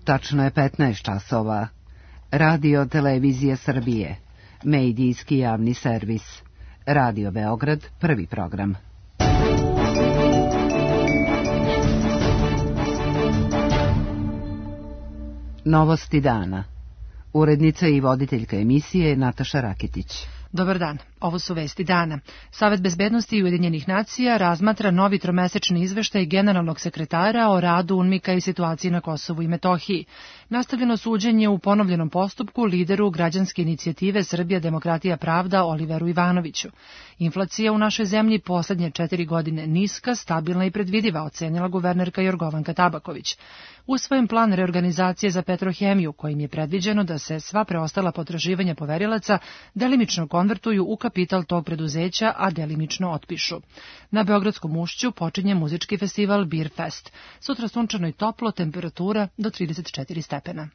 Tačno je 15 časova. Radio Televizija Srbije. Medijski javni servis. Radio Beograd, prvi program. Novosti dana. Urednica i voditeljka emisije Nataša Rakitić. Dobar dan, ovo su vesti dana. Savet bezbednosti Ujedinjenih nacija razmatra novi tromesečni izveštaj generalnog sekretara o radu UNMIK-a i situaciji na Kosovu i Metohiji. Nastavljeno suđenje u ponovljenom postupku lideru građanske inicijative Srbija, demokratija, pravda Oliveru Ivanoviću. Inflacija u našoj zemlji poslednje 4 godine niska, stabilna i predvidiva, ocenila guvernerka Jorgovanka Tabaković. Usvojen plan reorganizacije za Petrohemiju, kojim je predviđeno da se sva preostala potraživanja poverilaca delimično konvertuju u kapital tog preduzeća, a delimično otpišu. Na Beogradskom ušću počinje muzički festival Beer Fest. Sutra sunčano i toplo, temperatura do 34 stepena.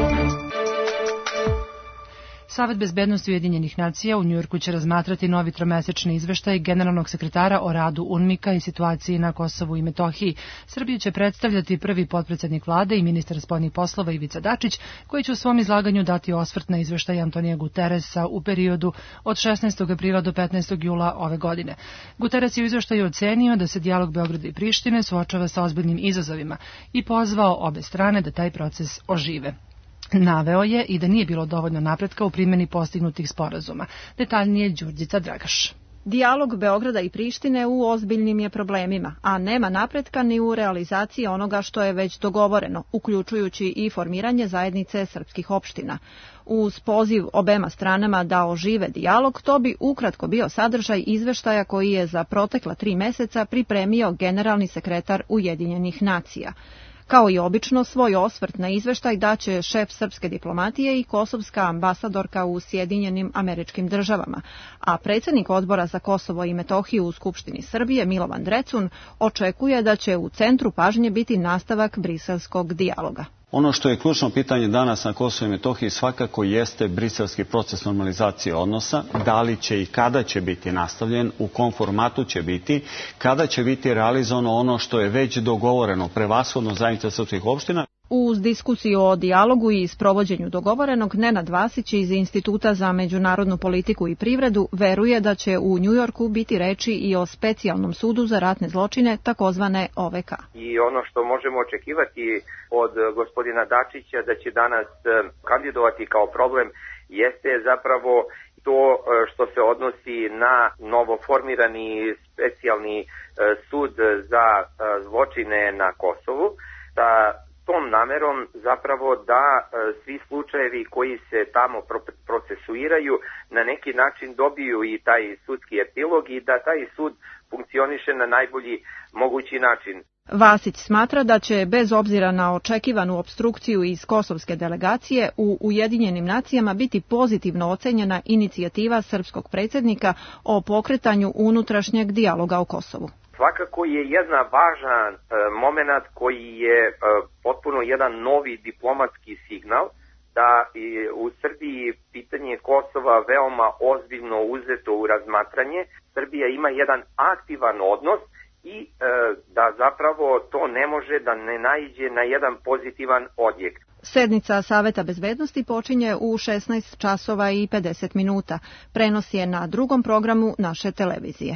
Savet bezbednosti Ujedinjenih nacija u Njujorku će razmatrati novi tromesečni izveštaj generalnog sekretara o radu UNMIK-a i situaciji na Kosovu i Metohiji. Srbiju će predstavljati prvi potpredsednik vlade i ministar spoljnih poslova Ivica Dačić, koji će u svom izlaganju dati osvrt na izveštaj Antonija Guteresa u periodu od 16. aprila do 15. jula ove godine. Guteres je u izveštaju ocenio da se dijalog Beograda i Prištine suočava sa ozbiljnim izazovima i pozvao obe strane da taj proces ožive. Naveo je i da nije bilo dovoljno napretka u primjeni postignutih sporazuma. Detaljnije Đurđica Dragaš. Dijalog Beograda i Prištine u ozbiljnim je problemima, a nema napretka ni u realizaciji onoga što je već dogovoreno, uključujući i formiranje zajednice srpskih opština. Uz poziv obema stranama da ožive dijalog, to bi ukratko bio sadržaj izveštaja koji je za protekla 3 meseca pripremio generalni sekretar Ujedinjenih nacija. Kao i obično, svoj osvrt na izveštaj daće šef srpske diplomatije i kosovska ambasadorka u Sjedinjenim Američkim Državama, a predsjednik odbora za Kosovo i Metohiju u Skupštini Srbije, Milovan Drecun, očekuje da će u centru pažnje biti nastavak briselskog dijaloga. Ono što je ključno pitanje danas na Kosovu i Metohiji svakako jeste briselski proces normalizacije odnosa, da li će i kada će biti nastavljen, u kom formatu će biti, kada će biti realizovano ono što je već dogovoreno, prevashodno zajednica srpskih opština. Uz diskusiju o dijalogu i sprovođenju dogovorenog, Nenad Vasić iz Instituta za međunarodnu politiku i privredu veruje da će u Njujorku biti reči i o specijalnom sudu za ratne zločine, takozvane OVK. I ono što možemo očekivati od gospodina Dačića da će danas kandidovati kao problem jeste zapravo to što se odnosi na novoformirani specijalni sud za zločine na Kosovu, da tom namerom zapravo da svi slučajevi koji se tamo procesuiraju na neki način dobiju i taj sudski epilog i da taj sud funkcioniše na najbolji mogući način. Vasić smatra da će, bez obzira na očekivanu opstrukciju iz kosovske delegacije, u Ujedinjenim nacijama biti pozitivno ocenjena inicijativa srpskog predsjednika o pokretanju unutrašnjeg dijaloga o Kosovu. Svakako je jedan važan moment koji je potpuno jedan novi diplomatski signal da u Srbiji pitanje Kosova veoma ozbiljno uzeto u razmatranje. Srbija ima jedan aktivan odnos i da zapravo to ne može da ne naiđe na jedan pozitivan odjek. Sednica Saveta bezbednosti počinje u 16 časova i 50 minuta. Prenos je na drugom programu naše televizije.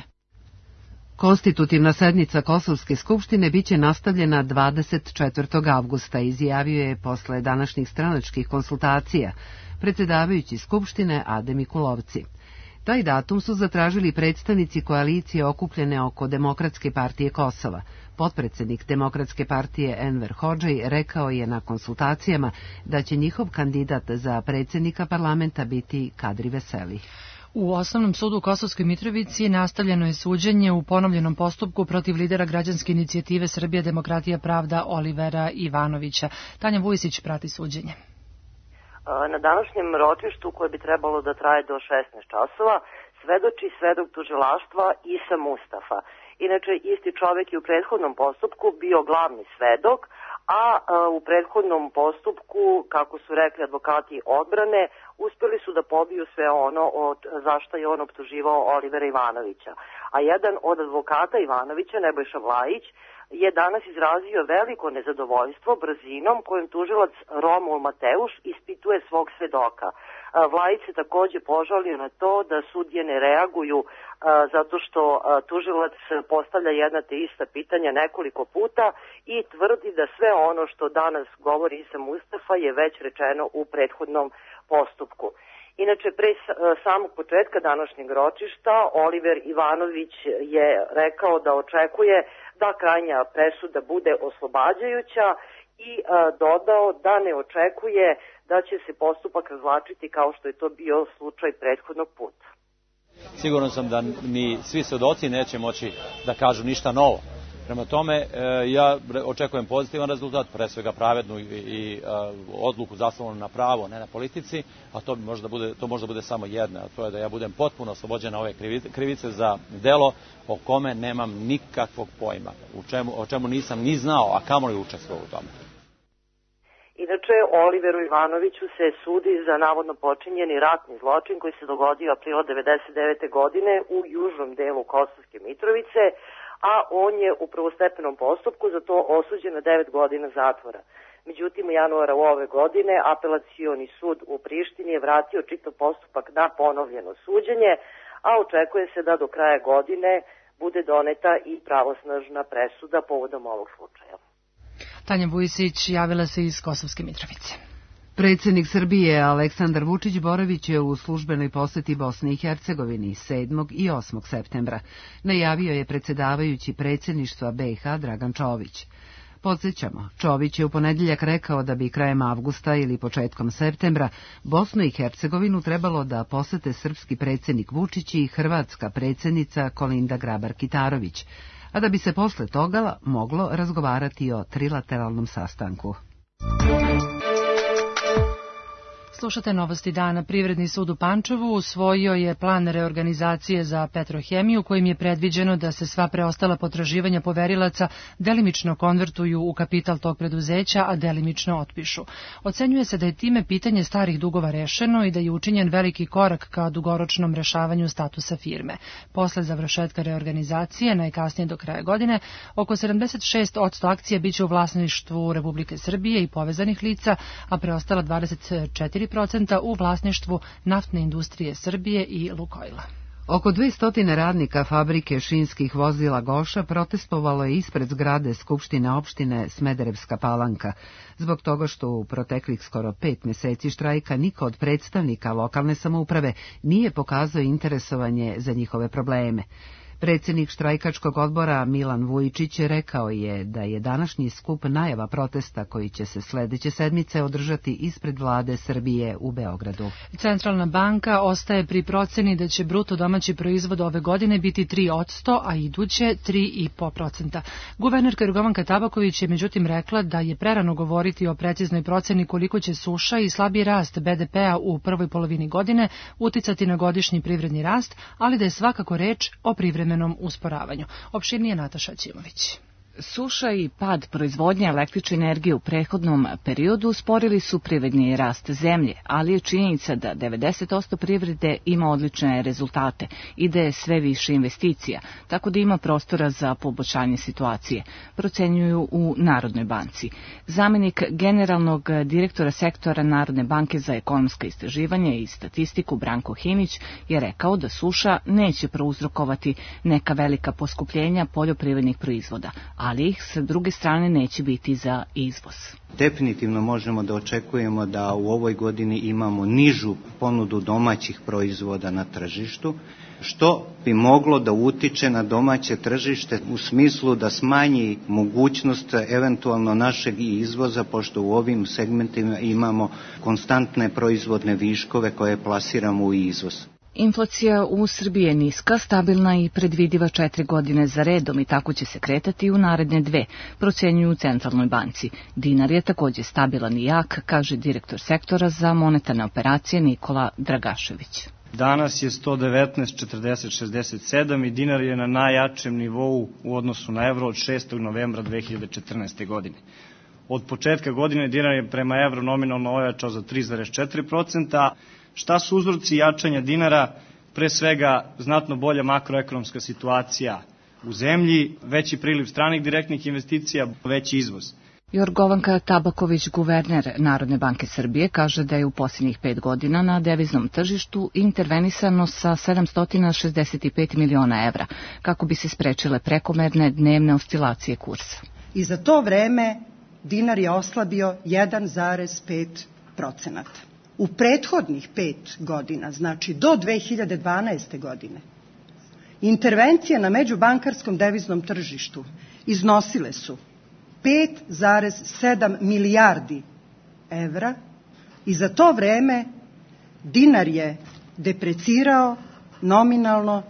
Konstitutivna sednica Kosovske skupštine biće nastavljena 24. avgusta, izjavio je posle današnjih stranačkih konsultacija predsjedavajući skupštine Ade Mikulovci. Taj datum su zatražili predstavnici koalicije okupljene oko Demokratske partije Kosova. Potpredsjednik Demokratske partije Enver Hodžej rekao je na konsultacijama da će njihov kandidat za predsjednika parlamenta biti Kadri Veseli. U Osnovnom sudu u Kosovskoj Mitrovici nastavljeno je suđenje u ponovljenom postupku protiv lidera građanske inicijative Srbija, demokratija, pravda Olivera Ivanovića. Tanja Vujisić prati suđenje. Na današnjem ročištu, koje bi trebalo da traje do 16 časova, svedoči svedok tužilaštva Isa Mustafa. Inače, isti čovjek je u prethodnom postupku bio glavni svedok, a u prethodnom postupku, kako su rekli advokati odbrane, uspeli su da pobiju sve ono zašto je on optuživao Olivera Ivanovića. A jedan od advokata Ivanovića, Nebojša Vlajić, je danas izrazio veliko nezadovoljstvo brzinom kojom tužilac Romul Mateuš ispituje svog svedoka. Vlajić se takođe požalio na to da sudije ne reaguju zato što tužilac postavlja jedna te ista pitanja nekoliko puta i tvrdi da sve ono što danas govori Isa Mustafa je već rečeno u prethodnom postupku. Inače, pre samog početka današnjeg ročišta, Oliver Ivanović je rekao da očekuje da krajnja presuda bude oslobađajuća i dodao da ne očekuje da će se postupak razvlačiti kao što je to bio slučaj prethodnog puta. Siguran sam da ni svi svedoci neće moći da kažu ništa novo. Prema tome, ja očekujem pozitivan rezultat, pre svega pravednu i odluku zasnovanu na pravo, ne na politici, a to možda bude samo jedna, a to je da ja budem potpuno oslobođen ove krivice za delo o kome nemam nikakvog pojma, o čemu nisam ni znao, a kamoli učestvovao u tome. Inače, Oliveru Ivanoviću se sudi za navodno počinjeni ratni zločin koji se dogodio aprila 1999. godine u južnom delu Kosovske Mitrovice, a on je u prvostepenom postupku za to osuđen na 9 godina zatvora. Međutim, u januara ove godine apelacioni sud u Prištini je vratio čitav postupak na ponovljeno suđenje, a očekuje se da do kraja godine bude doneta i pravosnažna presuda povodom ovog slučaja. Tanja Vujisić javila se iz Kosovske Mitrovice. Predsjednik Srbije Aleksandar Vučić boravit će u službenoj poseti Bosni i Hercegovini 7. i 8. septembra. Najavio je predsjedavajući predsjedništva BiH Dragan Čović. Podsjećamo, Čović je u ponedjeljak rekao da bi krajem avgusta ili početkom septembra Bosnu i Hercegovinu trebalo da posete srpski predsjednik Vučić i hrvatska predsjednica Kolinda Grabar-Kitarović, a da bi se posle toga moglo razgovarati o trilateralnom sastanku. Slušate novosti dana. Privredni sud u Pančevu usvojio je plan reorganizacije za Petrohemiju kojim je predviđeno da se sva preostala potraživanja poverilaca delimično konvertuju u kapital tog preduzeća, a delimično otpišu. Ocenjuje se da je time pitanje starih dugova rešeno i da je učinjen veliki korak ka dugoročnom rešavanju statusa firme. Posle završetka reorganizacije, najkasnije do kraja godine, oko 76% akcija biće u vlasništvu Republike Srbije i povezanih lica, a preostala 24% u vlasništvu Naftne industrije Srbije i Lukojla. Oko 200 radnika fabrike šinskih vozila Goša protestovalo je ispred zgrade Skupštine opštine Smederevska Palanka, zbog toga što u proteklih skoro 5 meseci štrajka niko od predstavnika lokalne samouprave nije pokazao interesovanje za njihove probleme. Predsjednik štrajkačkog odbora Milan Vujičić rekao je da je današnji skup najava protesta koji će se sledeće sedmice održati ispred vlade Srbije u Beogradu. Centralna banka ostaje pri proceni da će bruto domaći proizvod ove godine biti 3%, a iduće 3,5%. Guvernerka Jorgovanka Tabaković je međutim rekla da je prerano govoriti o preciznoj proceni koliko će suša i slabiji rast BDP-a u prvoj polovini godine uticati na godišnji privredni rast, ali da je svakako reč o privremenom usporavanju. Opširnije Nataša Ćimović. Suša i pad proizvodnje električne energije u prethodnom periodu usporili su privredni rast zemlje, ali je činjenica da 90% privrede ima odlične rezultate i da je sve više investicija, tako da ima prostora za poboljšanje situacije, procenjuju u Narodnoj banci. Zamenik generalnog direktora sektora Narodne banke za ekonomska istraživanja i statistiku Branko Hinić je rekao da suša neće prouzrokovati neka velika poskupljenja poljoprivrednih proizvoda, ali ih sa druge strane neće biti za izvoz. Definitivno možemo da očekujemo da u ovoj godini imamo nižu ponudu domaćih proizvoda na tržištu, što bi moglo da utiče na domaće tržište u smislu da smanji mogućnost eventualno našeg izvoza, pošto u ovim segmentima imamo konstantne proizvodne viškove koje plasiramo u izvoz. Inflacija u Srbiji je niska, stabilna i predvidiva 4 godine za redom i tako će se kretati u naredne 2, procenjuju u Centralnoj banci. Dinar je takođe stabilan i jak, kaže direktor sektora za monetarne operacije Nikola Dragašević. Danas je 119,4067 i dinar je na najjačem nivou u odnosu na evro od 6. novembra 2014. godine. Od početka godine dinar je prema evru nominalno ojačao za 3,4%, Šta su uzroci jačanja dinara? Pre svega znatno bolja makroekonomska situacija u zemlji, veći priliv stranih direktnih investicija, veći izvoz. Jorgovanka Tabaković, guverner Narodne banke Srbije, kaže da je u posljednjih 5 godina na deviznom tržištu intervenisano sa 765 miliona evra, kako bi se sprečile prekomerne dnevne oscilacije kursa. I za to vreme dinar je oslabio 1,5%. U prethodnih 5 godina, znači do 2012. godine, intervencije na međubankarskom deviznom tržištu iznosile su 5,7 milijardi evra i za to vreme dinar je deprecirao nominalno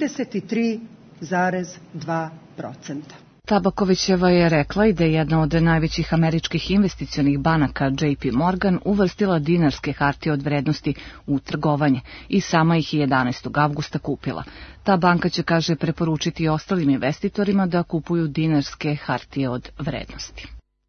33,2%. Tabakovićeva je rekla i da je jedna od najvećih američkih investicionih banaka JP Morgan uvrstila dinarske hartije od vrednosti u trgovanje i sama ih je 11. avgusta kupila. Ta banka će, kaže, preporučiti ostalim investitorima da kupuju dinarske hartije od vrednosti.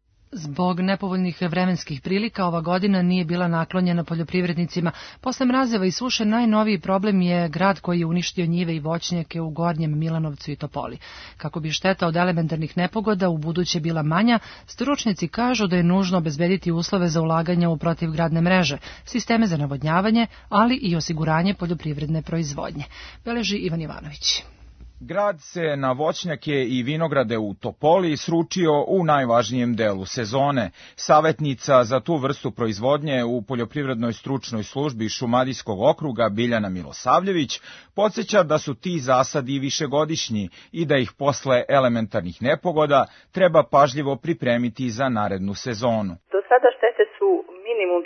Zbog nepovoljnih vremenskih prilika ova godina nije bila naklonjena poljoprivrednicima. Posle mrazeva i suše najnoviji problem je grad koji je uništio njive i voćnjake u Gornjem Milanovcu i Topoli. Kako bi šteta od elementarnih nepogoda u buduće bila manja, stručnjaci kažu da je nužno obezbediti uslove za ulaganje u protivgradne mreže, sisteme za navodnjavanje, ali i osiguranje poljoprivredne proizvodnje. Beleži Ivan Ivanović. Grad se na voćnjake i vinograde u Topoli sručio u najvažnijem delu sezone. Savetnica za tu vrstu proizvodnje u Poljoprivrednoj stručnoj službi Šumadijskog okruga Biljana Milosavljević podsjeća da su ti zasadi višegodišnji i da ih posle elementarnih nepogoda treba pažljivo pripremiti za narednu sezonu. Do sada štete su minimum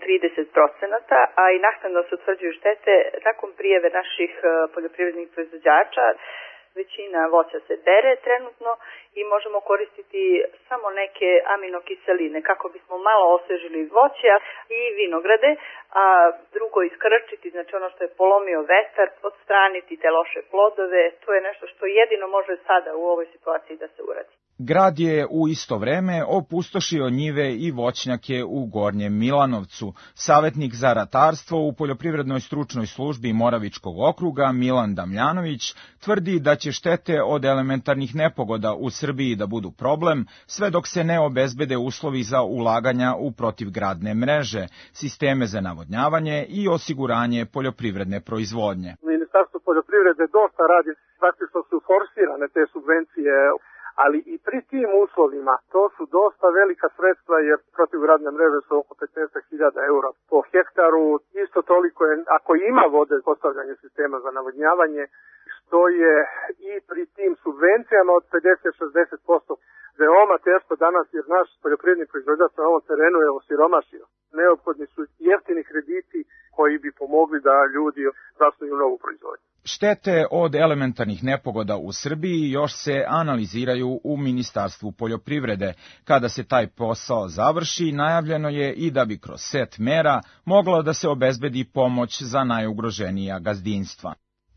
30%, a i naknadno se utvrđuju štete nakon prijave naših poljoprivrednih proizvođača. Većina voća se bere trenutno i možemo koristiti samo neke aminokiseline kako bismo malo osvežili voće i vinograde, a drugo iskrčiti, znači ono što je polomio vetar, odstraniti te loše plodove. To je nešto što jedino može sada u ovoj situaciji da se uradi. Grad je u isto vreme opustošio njive i voćnjake u Gornjem Milanovcu. Savetnik za ratarstvo u Poljoprivrednoj stručnoj službi Moravičkog okruga Milan Damljanović tvrdi da će štete od elementarnih nepogoda u Srbiji da budu problem, sve dok se ne obezbede uslovi za ulaganja u protivgradne mreže, sisteme za navodnjavanje i osiguranje poljoprivredne proizvodnje. Ministarstvo poljoprivrede dosta radi, praktično su forsirane te subvencije, ali i pri tim uslovima to su dosta velika sredstva jer protivgradne mreže su oko 15.000 eura po hektaru. Isto toliko je, ako ima vode, postavljanje sistema za navodnjavanje, što je i pri tim subvencijama od 50-60% veoma teško danas jer naš poljoprivredni proizvođač na ovom terenu je osiromašio. Neophodni su jeftini krediti koji bi pomogli da ljudi zasnuju novu proizvodnju. Štete od elementarnih nepogoda u Srbiji još se analiziraju u Ministarstvu poljoprivrede. Kada se taj posao završi, najavljeno je i da bi kroz set mera moglo da se obezbedi pomoć za najugroženija gazdinstva.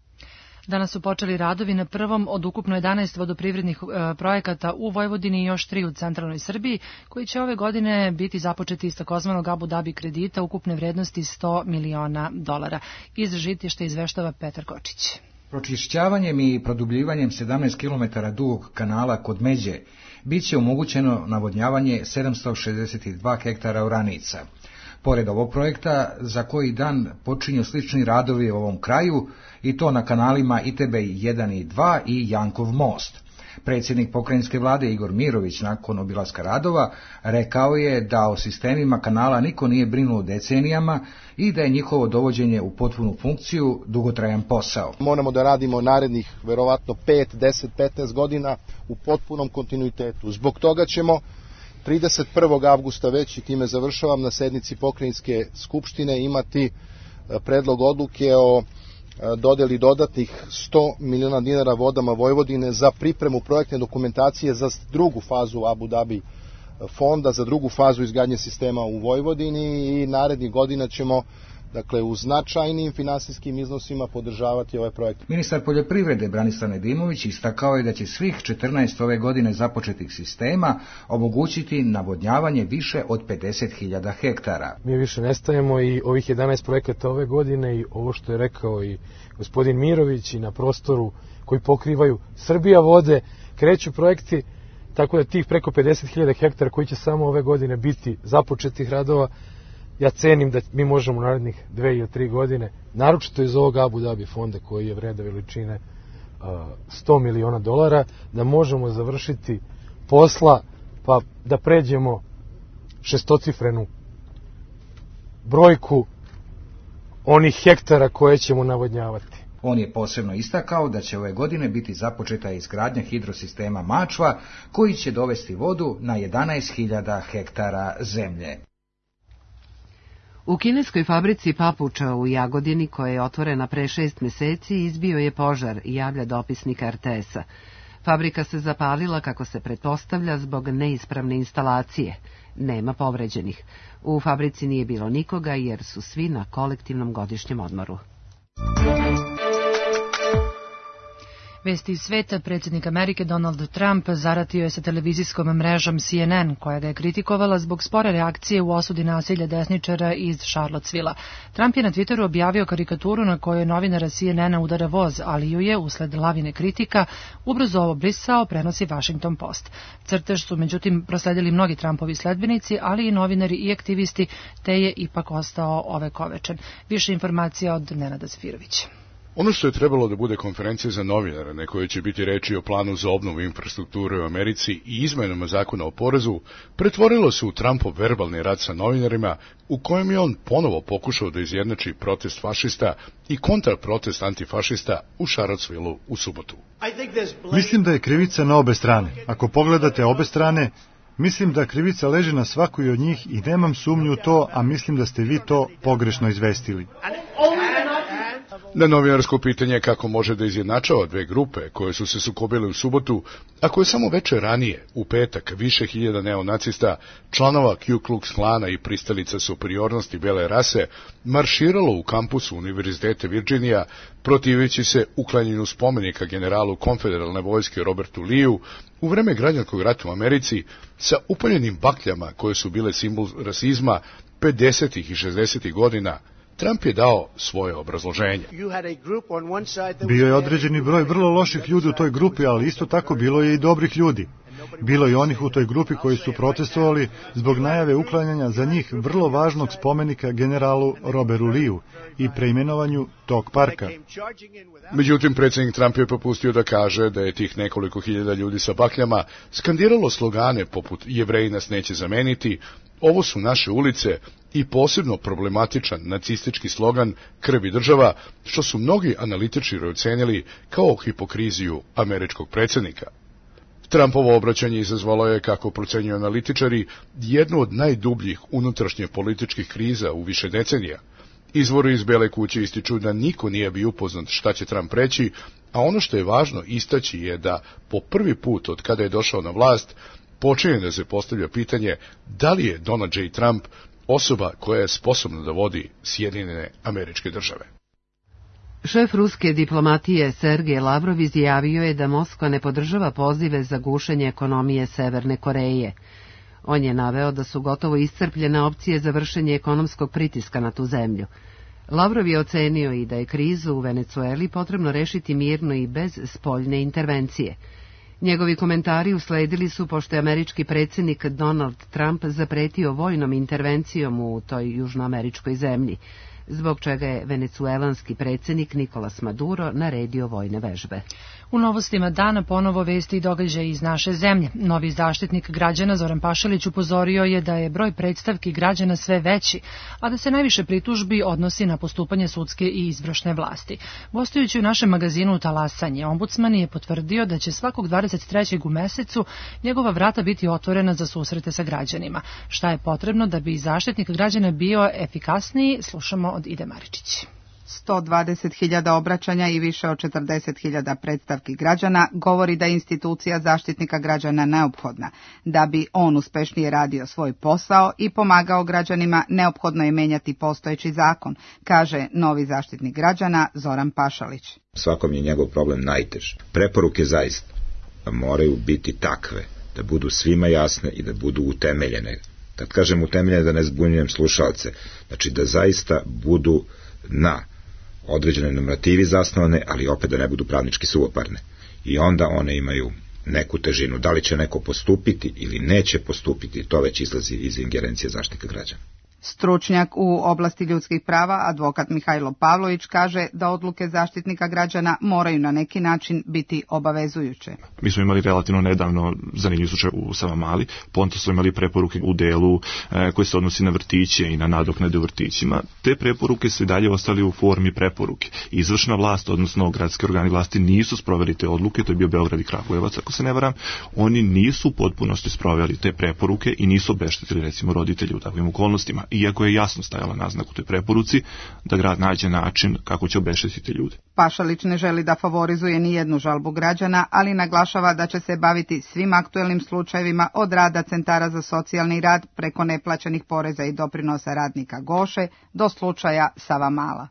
Danas su počeli radovi na prvom od ukupno 11 vodoprivrednih projekata u Vojvodini i još 3 u centralnoj Srbiji, koji će ove godine biti započeti iz takozvanog Abu Dhabi kredita ukupne vrednosti $100 miliona. Iz Žitišta izveštava Petar Kočić. Pročišćavanjem i produbljivanjem 17 km dugog kanala kod Međe biće omogućeno navodnjavanje 762 hektara oranica. Pored ovog projekta, za koji dan počinju slični radovi u ovom kraju, i to na kanalima Itebej 1 i 2 i Jankov most. Predsjednik pokrajinske vlade Igor Mirović nakon obilaska radova rekao je da o sistemima kanala niko nije brinuo decenijama i da je njihovo dovođenje u potpunu funkciju dugotrajan posao. Moramo da radimo narednih verovatno 5, 10, 15 godina u potpunom kontinuitetu. Zbog toga ćemo 31. avgusta već, i time završavam, na sednici pokrajinske skupštine imati predlog odluke o dodeli dodatnih $100 miliona Vodama Vojvodine za pripremu projektne dokumentacije za drugu fazu Abu Dhabi fonda, za drugu fazu izgradnje sistema u Vojvodini, i narednih godina ćemo dakle u značajnim finansijskim iznosima podržavati ovaj projekt. Ministar poljoprivrede Branislav Nedimović istakao je da će svih 14 ove godine započetih sistema omogućiti navodnjavanje više od 50.000 hektara. Mi više ne stajemo i ovih 11 projekata ove godine i ovo što je rekao i gospodin Mirović i na prostoru koji pokrivaju Srbija vode, kreću projekti, tako da tih preko 50.000 hektara koji će samo ove godine biti započetih radova, ja cenim da mi možemo u narednih 2 ili 3 godine, naročito iz ovog Abu Dhabi fonda koji je vreda veličine $100 miliona, da možemo završiti posla pa da pređemo šestocifrenu brojku onih hektara koje ćemo navodnjavati. On je posebno istakao da će ove godine biti započeta izgradnja hidrosistema Mačva koji će dovesti vodu na 11.000 hektara zemlje. U kineskoj fabrici papuča u Jagodini, koja je otvorena pre 6 meseci, izbio je požar, javlja dopisnik RTS-a. Fabrika se zapalila, kako se pretpostavlja, zbog neispravne instalacije. Nema povređenih. U fabrici nije bilo nikoga jer su svi na kolektivnom godišnjem odmoru. Vesti iz sveta, predsjednik Amerike Donald Trump zaratio je sa televizijskom mrežom CNN, koja ga je kritikovala zbog spore reakcije u osudi nasilja desničara iz Charlottesvilla. Trump je na Twitteru objavio karikaturu na kojoj novinara CNN-a udara voz, ali ju je, usled lavine kritika, ubrzo obrisao, prenosi Washington Post. Crtež su međutim prosledili mnogi Trumpovi sledbenici, ali i novinari i aktivisti, te je ipak ostao ovekovečen. Više informacija od Nenada Zafirovića. Ono što je trebalo da bude konferencija za novinare, na kojoj će biti reči o planu za obnovu infrastrukture u Americi i izmenama zakona o porezu, pretvorilo se u Trumpov verbalni rat sa novinarima, u kojem je on ponovo pokušao da izjednači protest fašista i kontraprotest antifašista u Charlottesvillu u subotu. Mislim da je krivica na obe strane. Ako pogledate obe strane, mislim da krivica leži na svakoj od njih i nemam sumnju u to, a mislim da ste vi to pogrešno izvestili. Na novinarsko pitanje kako može da izjednačava dve grupe koje su se sukobile u subotu, a koje samo veče ranije, u petak, više hiljada neonacista, članova Ku Klux Klana i pristalica superiornosti bele rase, marširalo u kampusu Univerziteta Virginija, protiveći se uklanjanju spomenika generalu konfederalne vojske Robertu Leeu u vreme građanskog rata u Americi sa upaljenim bakljama koje su bile simbol rasizma 50. i 60. godina. Trump je dao svoje obrazloženje. Bio je određeni broj vrlo loših ljudi u toj grupi, ali isto tako bilo je i dobrih ljudi. Bilo je onih u toj grupi koji su protestovali zbog najave uklanjanja za njih vrlo važnog spomenika generalu Robertu Leeu i preimenovanju tog parka. Međutim, predsjednik Trump je propustio da kaže da je tih nekoliko hiljada ljudi sa bakljama skandiralo slogane poput Jevreji nas neće zameniti, ovo su naše ulice i posebno problematičan nacistički slogan krv i država, što su mnogi analitičari ocenili kao hipokriziju američkog predsjednika. Trumpovo obraćanje izazvalo je, kako procenjuju analitičari, jednu od najdubljih unutrašnje političkih kriza u više decenija. Izvori iz Bele kuće ističu da niko nije bio upoznat šta će Trump reći, a ono što je važno istaći je da po prvi put od kada je došao na vlast počinje da se postavlja pitanje da li je Donald J. Trump osoba koja je sposobna da vodi Sjedinjene Američke Države. Šef ruske diplomatije Sergej Lavrov izjavio je da Moskva ne podržava pozive za gušenje ekonomije Severne Koreje. On je naveo da su gotovo iscrpljene opcije za vršenje ekonomskog pritiska na tu zemlju. Lavrov je ocenio i da je krizu u Venecueli potrebno rešiti mirno i bez spoljne intervencije. Njegovi komentari usledili su pošto je američki predsjednik Donald Trump zapretio vojnom intervencijom u toj južnoameričkoj zemlji, zbog čega je venecuelanski predsjednik Nicolas Maduro naredio vojne vežbe. U novostima dana ponovo vesti i događaje iz naše zemlje. Novi zaštitnik građana Zoran Pašalić upozorio je da je broj predstavki građana sve veći, a da se najviše pritužbi odnosi na postupanje sudske i izvršne vlasti. Gostujući u našem magazinu Talasanje, ombudsman je potvrdio da će svakog 23. u mesecu njegova vrata biti otvorena za susrete sa građanima. Šta je potrebno da bi zaštitnik građana bio efikasniji, slušamo od Ide Maričić. 120.000 obraćanja i više od 40.000 predstavki građana govori da je institucija Zaštitnika građana neophodna. Da bi on uspešnije radio svoj posao i pomagao građanima, neophodno je menjati postojeći zakon, kaže novi Zaštitnik građana Zoran Pašalić. Svakom je njegov problem najtež. Preporuke zaista moraju biti takve da budu svima jasne i da budu utemeljene. Kad kažem utemeljene, da ne zbunjujem slušalce, znači da zaista budu na određenoj normativi zasnovane, ali opet da ne budu pravnički suvoparne. I onda one imaju neku težinu. Da li će neko postupiti ili neće postupiti, to već izlazi iz ingerencije Zaštitnika građana. Stručnjak u oblasti ljudskih prava, advokat Mihajlo Pavlović, kaže da odluke Zaštitnika građana moraju na neki način biti obavezujuće. Mi smo imali relativno nedavno zanimljiv slučaj u Savamali, potom smo imali preporuke u delu koje se odnosi na vrtiće i na nadoknade u vrtićima. Te preporuke su i dalje ostali u formi preporuke. Izvršna vlast, odnosno gradski organi vlasti, nisu sproveli te odluke, to je bio Beograd i Kragujevac, ako se ne varam, oni nisu u potpunosti sproveli te preporuke i nisu obeštetili, recimo, roditelji u takvim okolnostima. Iako je jasno stajala naznaka u toj preporuci da grad nađe način kako će obeštetiti ljude. Pašalić ne želi da favorizuje ni jednu žalbu građana, ali naglašava da će se baviti svim aktuelnim slučajevima od rada centara za socijalni rad preko neplaćenih poreza i doprinosa radnika Goše do slučaja Savamala.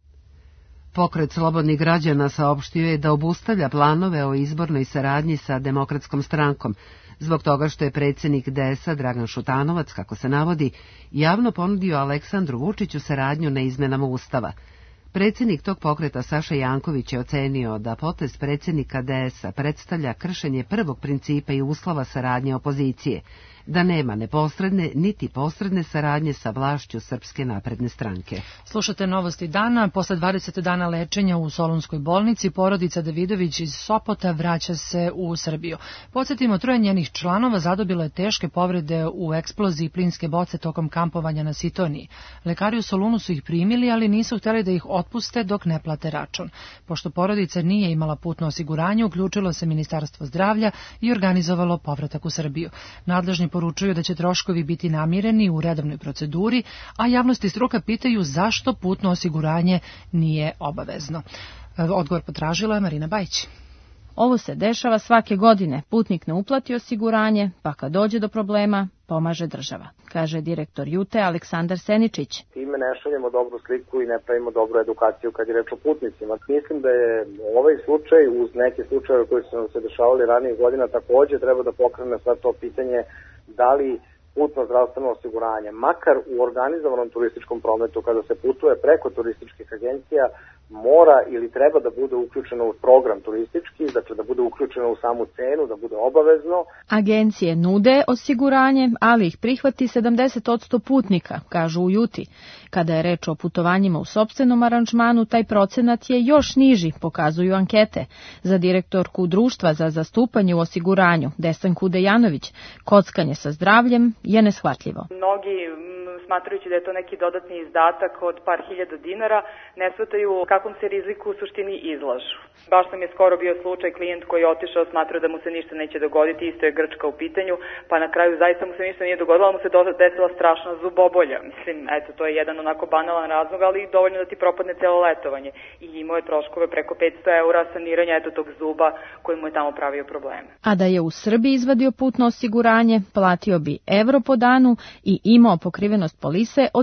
Pokret slobodnih građana saopštio je da obustavlja planove o izbornoj saradnji sa Demokratskom strankom, zbog toga što je predsjednik DS-a Dragan Šutanovac, kako se navodi, javno ponudio Aleksandru Vučiću saradnju na izmenama Ustava. Predsjednik tog pokreta Saša Janković je ocenio da potez predsjednika DS-a predstavlja kršenje prvog principa i uslova saradnje opozicije, da nema neposredne niti posredne saradnje sa vlašću Srpske napredne stranke. Slušate novosti dana. Posle 20 dana lečenja u Solunskoj bolnici, porodica Davidović iz Sopota vraća se u Srbiju. Podsjetimo, 3 njenih članova zadobilo je teške povrede u eksploziji plinske boce tokom kampovanja na Sitoniji. Lekari u Solunu su ih primili, ali nisu htjeli da ih otpuste dok ne plate račun. Pošto porodica nije imala putno osiguranje, uključilo se Ministarstvo zdravlja i organizovalo povratak u Srbiju. Nadležni poručuju da će troškovi biti namireni u redovnoj proceduri, a javnost i struka pitaju zašto putno osiguranje nije obavezno. Odgovor potražila je Marina Bajić. Ovo se dešava svake godine. Putnik ne uplati osiguranje, pa kad dođe do problema, pomaže država, kaže direktor Jute Aleksandar Seničić. Time ne šaljemo dobru sliku i ne pravimo dobru edukaciju kad je reč o putnicima. Mislim da je ovaj slučaj, uz neke slučaje koji su nam se dešavali ranijih godina, takođe treba da pokrene sad to pitanje da li putno zdravstveno osiguranje, makar u organizovanom turističkom prometu, kada se putuje preko turističkih agencija, mora ili treba da bude uključeno u program turistički, dakle da bude uključeno u samu cenu, da bude obavezno. Agencije nude osiguranje, ali ih prihvati 70% putnika, kažu u Juti. Kada je reč o putovanjima u sopstvenom aranžmanu, taj procenat je još niži, pokazuju ankete. Za direktorku Društva za zastupanje u osiguranju, Desanku Dejanović, kockanje sa zdravljem je neshvatljivo. Mnogi, smatrajući da je to neki dodatni izdatak od par hiljada dinara, ne shvataju kakvom se riziku u suštini izlažu. Baš nam je skoro bio slučaj klijent koji je otišao, smatrao da mu se ništa neće dogoditi, isto je Grčka u pitanju, pa na kraju zaista mu se ništa nije dogodilo, ali mu se desila strašna zubobolja. Mislim, eto, to je jedan onako banalan razlog, ali dovoljno da ti propadne celo letovanje. I imao je troškove preko 500 € saniranja tog zuba koji mu je tamo pravio probleme. A da je u Srbiji izvadio putno osiguranje, platio bi evro po danu i imao pokrivenost polise od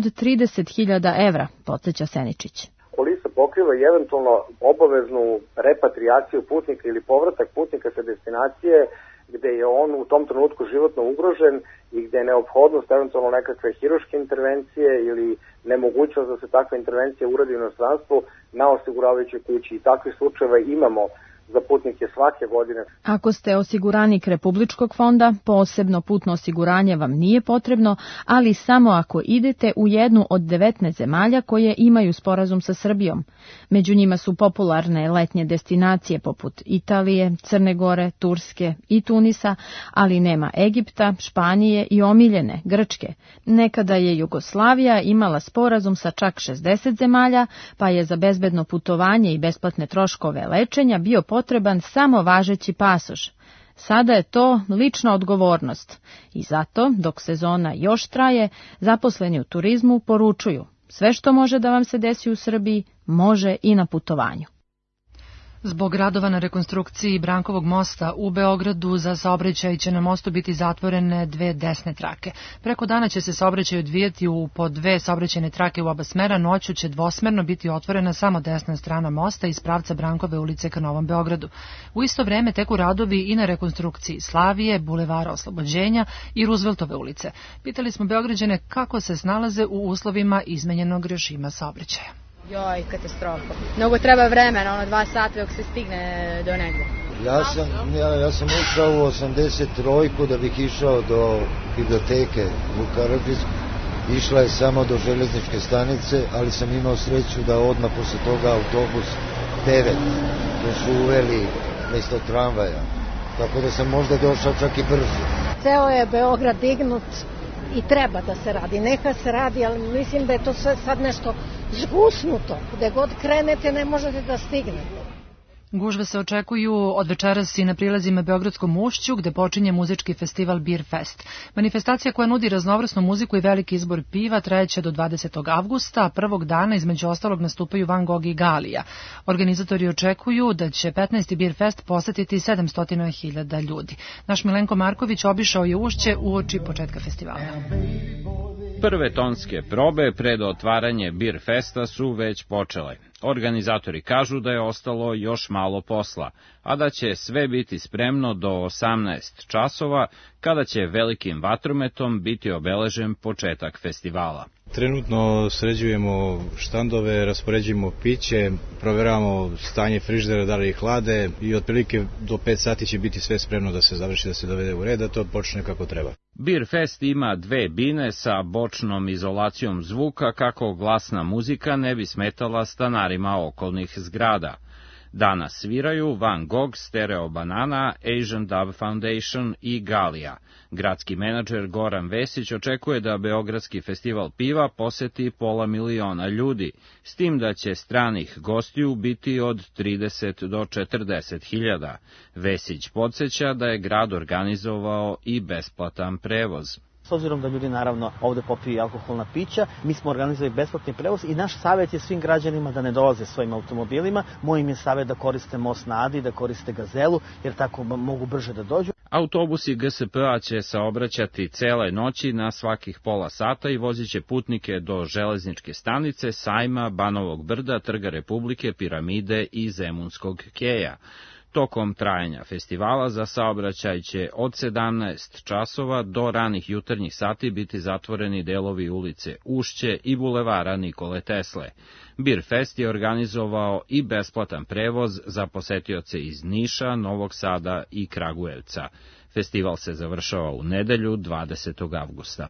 30.000 evra, podsjeća Seničić. Polisa pokriva i eventualno obaveznu repatriaciju putnika ili povratak putnika sa destinacije gde je on u tom trenutku životno ugrožen i gde je neophodnost eventualno nekakve hirurške intervencije ili nemogućnost da se takva intervencija uradi u inostranstvu na osiguravajućoj kući. I takvih slučajeva imamo za putnike svake godine. Ako ste osiguranik Republičkog fonda, posebno putno osiguranje vam nije potrebno, ali samo ako idete u jednu od 19 zemalja koje imaju sporazum sa Srbijom. Među njima su popularne letnje destinacije poput Italije, Crne Gore, Turske i Tunisa, ali nema Egipta, Španije i omiljene Grčke. Nekada je Jugoslavija imala sporazum sa čak 60 zemalja, pa je za bezbedno putovanje i besplatne troškove lečenja bio potreban samo važeći pasoš. Sada je to lična odgovornost i zato, dok sezona još traje, zaposleni u turizmu poručuju: sve što može da vam se desi u Srbiji, može i na putovanju. Zbog radova na rekonstrukciji Brankovog mosta u Beogradu za saobraćaj će na mostu biti zatvorene 2 desne trake. Preko dana će se saobraćaj odvijati u po 2 saobraćajne trake u oba smera, noću će dvosmerno biti otvorena samo desna strana mosta iz pravca Brankove ulice ka Novom Beogradu. U isto vreme teku radovi i na rekonstrukciji Slavije, Bulevara Oslobođenja i Rooseveltove ulice. Pitali smo Beograđane kako se snalaze u uslovima izmenjenog režima saobraćaja. Joj, katastrofa. Mnogo treba vremena, 2 sata dok se stigne do negde. Ja sam ušao u 83 da bih išao do biblioteke u Karadžisku. Išla je samo do železničke stanice, ali sam imao sreću da odmah posle toga autobus 9, to su uveli mesto tramvaja. Tako da sam možda došao čak i brzo. Ceo je Beograd dignut i treba da se radi. Neka se radi, ali mislim da je to sad nešto zgusnuto. Gde god krenete ne možete da stignete. Gužve se očekuju od večeras i na prilazima Beogradskom ušću, gde počinje muzički festival Beer Fest. Manifestacija koja nudi raznovrsnu muziku i veliki izbor piva trajeće do 20. avgusta, a prvog dana između ostalog nastupaju Van Gogh i Galija. Organizatori očekuju da će 15. Beer Fest posetiti 700.000 ljudi. Naš Milenko Marković obišao je ušće uoči početka festivala. Prve tonske probe pred otvaranje Beer Festa su već počele. Organizatori kažu da je ostalo još malo posla, a da će sve biti spremno do 18 časova, kada će velikim vatrometom biti obeležen početak festivala. Trenutno sređujemo štandove, raspoređujemo piće, proveravamo stanje frižidera, da li ih hlade i otprilike do 5 sati će biti sve spremno da se završi, da se dovede u red, da to počne kako treba. Beer Fest ima 2 bine sa bočnom izolacijom zvuka kako glasna muzika ne bi smetala stanarima okolnih zgrada. Danas sviraju Van Gogh, Stereo Banana, Asian Dub Foundation i Galija. Gradski menadžer Goran Vesić očekuje da Beogradski festival piva poseti 500.000 ljudi, s tim da će stranih gostiju biti od 30 do 40.000. Vesić podsjeća da je grad organizovao i besplatan prevoz. S obzirom da ljudi naravno ovde popiju alkoholna pića, mi smo organizovali besplatni prevoz i naš savjet je svim građanima da ne dolaze svojim automobilima. Moj im je savjet da koriste most na Adi, da koriste Gazelu, jer tako mogu brže da dođu. Autobusi GSP-a će saobraćati cele noći na svakih pola sata i vozit će putnike do železničke stanice, Sajma, Banovog Brda, Trga Republike, Piramide i Zemunskog keja. Tokom trajanja festivala za saobraćaj će od 17 časova do ranih jutarnjih sati biti zatvoreni delovi ulice Ušće i bulevara Nikole Tesle. Beer Fest je organizovao i besplatan prevoz za posetioce iz Niša, Novog Sada i Kragujevca. Festival se završava u nedelju 20. avgusta.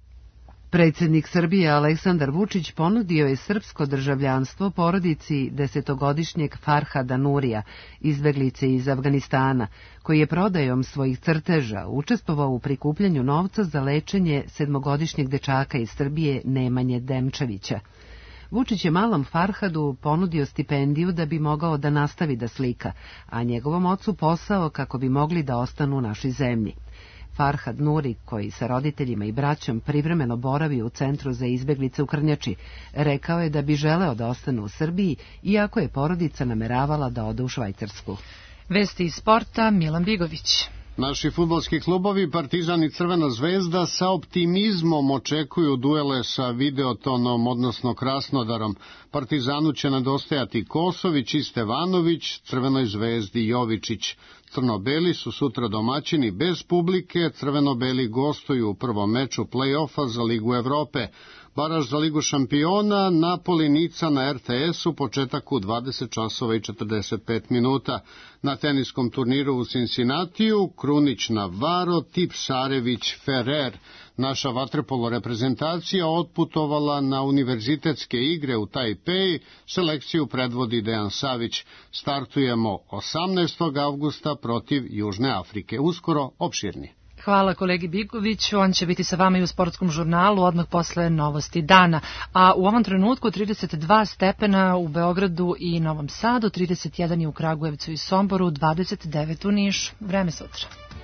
Predsjednik Srbije Aleksandar Vučić ponudio je srpsko državljanstvo porodici 10-godišnjeg Farhada Nurija, izbeglice iz Afganistana, koji je prodajom svojih crteža učestvovao u prikupljanju novca za lečenje 7-godišnjeg dečaka iz Srbije Nemanje Demčevića. Vučić je malom Farhadu ponudio stipendiju da bi mogao da nastavi da slika, a njegovom ocu posao kako bi mogli da ostanu u našoj zemlji. Farhad Nuri, koji sa roditeljima i braćom privremeno boravi u centru za izbeglice u Krnjači, rekao je da bi želeo da ostane u Srbiji, iako je porodica nameravala da ode u Švajcarsku. Vesti iz sporta, Milan Bigović. Naši fudbalski klubovi Partizan i Crvena zvezda sa optimizmom očekuju duele sa Videotonom, odnosno Krasnodarom. Partizanu će nedostajati Kosović i Stevanović, Crvenoj zvezdi Jovičić. Crno-beli su sutra domaćini bez publike, crveno-beli gostuju u prvom meču play-offa za Ligu Evrope. Baraž za Ligu šampiona, Napoli Nica na RTS-u, početak u 20 časova i 45 minuta. Na teniskom turniru u Cincinnatiju, Krunić Navaro, Tipsarević Ferrer. Naša vaterpolo reprezentacija otputovala na univerzitetske igre u Tajpeji, selekciju predvodi Dejan Savić. Startujemo 18. avgusta protiv Južne Afrike, uskoro opširni. Hvala kolegi Bigoviću, on će biti sa vama i u sportskom žurnalu odmah posle novosti dana. A u ovom trenutku 32 stepena u Beogradu i Novom Sadu, 31 je u Kragujevcu i Somboru, 29 u Nišu. Vreme sutra.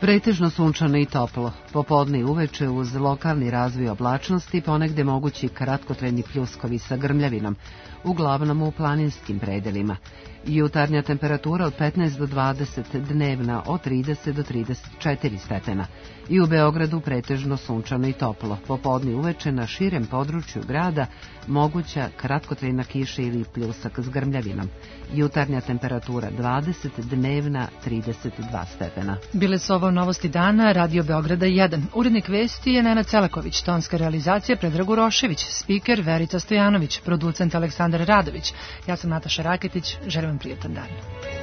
Pretežno sunčano i toplo, popodne i uveče uz lokalni razvoj oblačnosti, ponegde mogući kratkotrajni pljuskovi sa grmljavinom, uglavnom u planinskim predelima. Jutarnja temperatura od 15 do 20, dnevna od 30 do 34 stepena. I u Beogradu pretežno sunčano i toplo, popodne i uveče na širem području grada moguća kratkotrajna kiša ili pljusak s grmljavinom. Jutarnja temperatura 20, dnevna 32 stepena. Bile su ovo novosti dana, Radio Beograda 1. Urednik vesti je Nenad Celaković, tonska realizacija Predrag Urošević, spiker Verica Stojanović, producent Aleksandar Radović. Ja sam Nataša Raketić, želim vam prijatan dan.